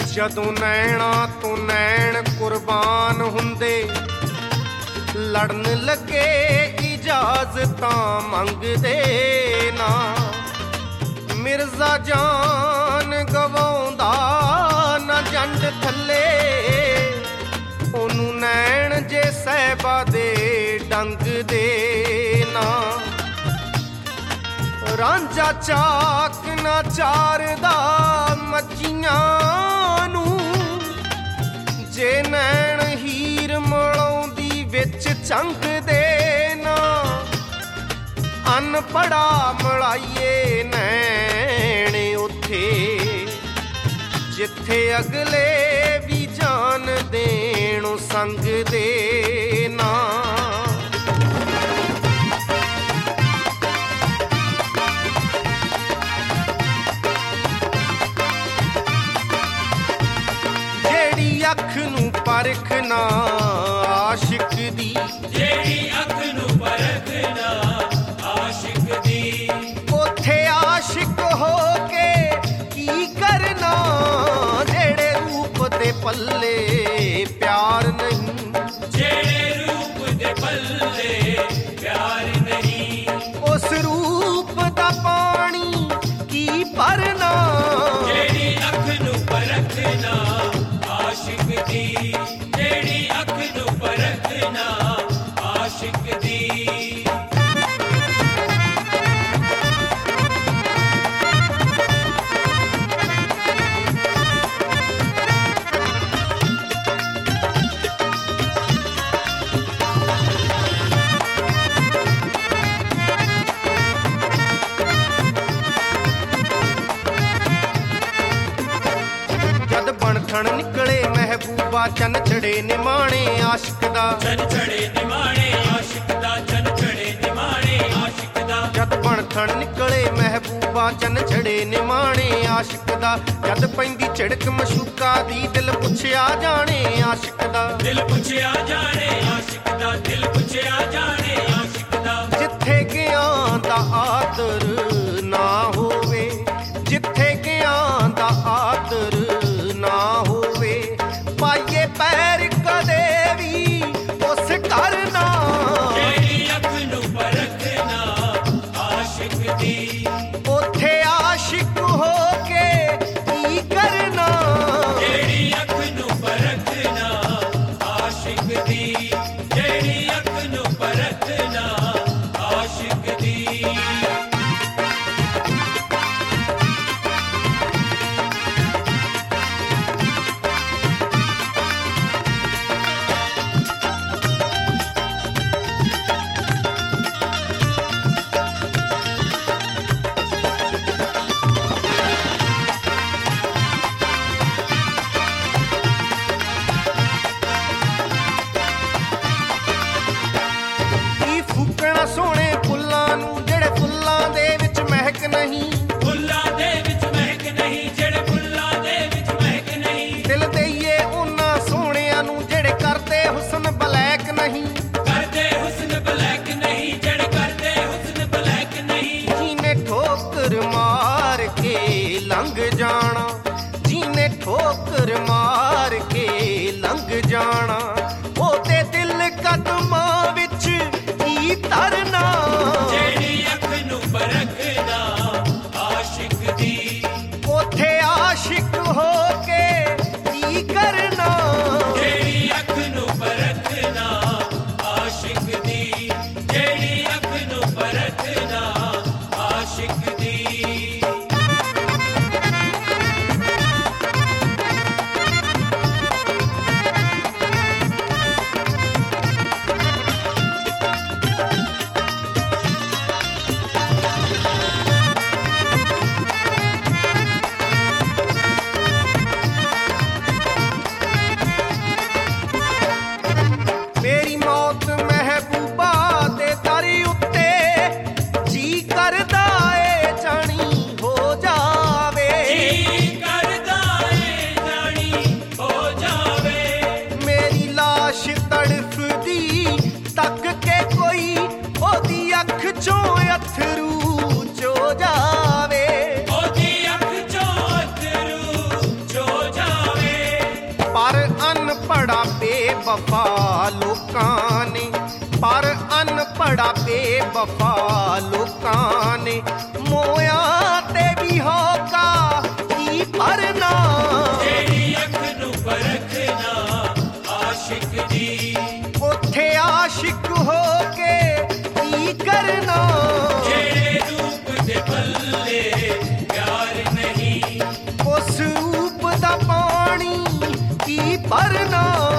ਜਦੋਂ ਨੈਣਾ ਤੋਂ ਨੈਣ ਕੁਰਬਾਨ ਹੁੰਦੇ, ਲੜਨ ਲੱਗੇ ਇਜਾਜ਼ਤਾਂ ਮੰਗਦੇ ਨਾ। ਮਿਰਜ਼ਾ ਜਾਨ ਗਵਾਉਂਦਾ ਨਾ ਜੰਡ ਥੱਲੇ, ਉਹਨੂੰ ਨੈਣ ਜੇ ਸਹਿਬਾ ਦੇ ਡੰਗ ਦੇ ਨਾ। ਰਾਂਝਾ ਚਾਕ ਨਾ ਚਾਰਦਾ ਮੱਝੀਆਂ ਨੂੰ, ਜੇ ਨੈਣ ਹੀਰ ਮਲਾਉਂਦੀ ਵਿੱਚ ਚੰਗ ਦੇ ਨਾ। ਅਨਪੜਾ ਮਲਾਈਏ ਨੈਣ ਉੱਥੇ, ਜਿੱਥੇ ਅਗਲੇ ਵੀ ਜਾਨ ਦੇਣੋਂ ਸੰਗ ਦੇ ਨਾ। ਜਿਹੜੀ ਅੱਖ ਨੂੰ ਪਰਖ ਨਾ ਆਸ਼ਿਕ ਦੀ, ਜਿਹੜੀ ਅੱਖ ਨੂੰ ਪਰਖ ਨਾ ਆਸ਼ਿਕ ਦੀ, ਉੱਥੇ ਆਸ਼ਿਕ ਹੋ ਕੇ ਕੀ ਕਰਨਾ। ਜਿਹੜੇ ਰੂਪ ਦੇ ਪੱਲੇ ਪਿਆਰ ਨਹੀਂ, ਜਿਹੜੇ ਰੂਪ ਦੇ ਪੱਲੇ ਪਿਆਰ ਨਹੀਂ, ਉਸ ਰੂਪ ਦਾ ਪਾਣੀ ਕੀ ਭਰਨਾ। ਜਿਹੜੀ ਅੱਖ ਨੂੰ ਪਰਖ ਨਾ ਆਸ਼ਿਕ ਦੀ, ਜਿਹੜੀ ਅੱਖ ਨੂੰ ਪਰਖ ਨਾ ਆਸ਼ਿਕ ਦੀ। ਜਦ ਬਣਥਣ ਨਿਕਲੇ ਮਹਿਬੂਬਾ, ਚੰਨ ਚੜੇ ਨਿਮਾਣੇ ਆਸ਼ਿਕ ਦਾ। ਚੰਨ ਚੜੇ ਨਿਮਾਣੇ ਆਸ਼ਿਕ ਦਾ, ਚੰਨ ਚੜੇ ਨਿਮਾਣੇ ਆਸ਼ਿਕ ਦਾ। ਜਦ ਬਣਥਣ ਨਿਕਲੇ ਮਹਿਬੂਬਾ, ਚੰਨ ਚੜੇ ਨਿਮਾਣੇ ਆਸ਼ਿਕ ਦਾ। ਜਦ ਪੈਂਦੀ ਝਿੜਕ ਮਸ਼ੂਕਾ ਦੀ, ਦਿਲ ਪੁੱਛਿਆ ਜਾਣੇ ਆਸ਼ਿਕ ਦਾ। ਦਿਲ ਪੁੱਛਿਆ ਜਾਣੇ ਆਸ਼ਿਕ ਦਾ, ਦਿਲ ਪੁੱਛਿਆ ਜਾਣੇ ਆਸ਼ਿਕ ਦਾ। ਜਿੱਥੇ ਗਿਆਂ ਦਾ ਆਦਰ ਨਾ ਹੋਵੇ, ਜਿੱਥੇ ਗਿਆਂ ਦਾ ਆਦਰ ਨਾ ਹੋਵੇ, ਪਾਈਏ ਪੈਰ ਕਦੇ ਵੀ ਉਸ ਘਰ ਨਾ। ਜਿਹੜੀ ਅੱਖ ਨੂੰ ਪਰਖ ਨਾ ਆਸ਼ਿਕ ਦੀ, ਉੱਥੇ ਆਸ਼ਿਕ ਹੋ ਕੇ ਕੀ ਕਰਨਾ। ਜਿਹੜੀ ਅੱਖ ਨੂੰ ਪਰਖ ਨਾ ਆਸ਼ਿਕ ਦੀ, ਜਿਹੜੀ ਅੱਖ ਨੂੰ ਪਰਖ ਨਾ ਆਸ਼ਿਕ ਦੀ। ਕੀ ਫੂਕਣਾ ਸੋਹਣੇ ਫੁੱਲਾਂ ਨੂੰ, ਜਿਹੜੇ ਫੁੱਲਾਂ ਦੇ ਵਿੱਚ ਮਹਿਕ ਨਹੀਂ। ਫੁੱਲਾਂ ਦੇ ਵਿੱਚ ਮਹਿਕ ਨਹੀਂ, ਜਿਹੜੇ ਫੁੱਲਾਂ ਦੇ ਵਿੱਚ ਮਹਿਕ ਨਹੀਂ। ਦਿਲ ਦੇਈਏ ਉਹਨਾਂ ਸੋਹਣਿਆਂ ਨੂੰ, ਜਿਹੜੇ ਕਰਦੇ ਹੁਸਨ ਬਲੈਕ ਨਹੀਂ। ਕਰਦੇ ਹੁਸਨ ਬਲੈਕ ਨਹੀਂ, ਜਿਹੜੇ ਕਰਦੇ ਹੁਸਨ ਬਲੈਕ ਨਹੀਂ। ਜਿਹਨੇ ਠੋਕਰ ਮਾਰ ਕੇ ਲੰਘ ਜਾਣਾ, ਜਿਹਨੇ ਠੋਕਰ ਮਾਰ ਕੇ ਲੰਘ ਜਾਣਾ, ਉਹਦੇ ਦਿਲ ਕਦਮਾਂ ਵਿੱਚ ਕੀ ਧਰਨਾ। ਜਿਹੜੀ ਅੱਖ ਨੂੰ ਪਰਖ ਨਾ ਆਸ਼ਿਕ ਦੀ, ਉੱਥੇ ਆਸ਼ਿਕ ਹੋ ਕੇ ਕੀ ਕਰਨਾ। ਜਿਹੜੀ ਅੱਖ ਨੂੰ ਪਰਖ ਨਾ ਆਸ਼ਿਕ ਦੀ, ਜਿਹੜੀ ਅੱਖ ਨੂੰ ਪਰਖ ਨਾ ਆਸ਼ਿਕ ਦੀ। ਬੇਵਫਾ ਲੋਕਾਂ ਨੇ, ਪਰ ਅਨਪੜਾ ਬੇਵਫਾ ਲੋਕਾਂ ਨੇ। ਮੋਇਆ ਤੇ ਵੀ ਹੋਕਾ ਕੀ ਭਰਨਾ, ਜਿਹੜੀ ਅੱਖ ਨੂੰ ਪਰਖਣਾ ਆਸ਼ਿਕ ਦੀ, ਉੱਥੇ ਆਸ਼ਿਕ ਹੋ ਕੇ ਕੀ ਕਰਨਾ। ਜਿਹੜੇ ਰੂਪ ਦੇ ਪੱਲੇ ਪਿਆਰ ਨਹੀਂ, ਉਸ ਰੂਪ ਦਾ ਪਾਣੀ ਕੀ ਭਰਨਾ।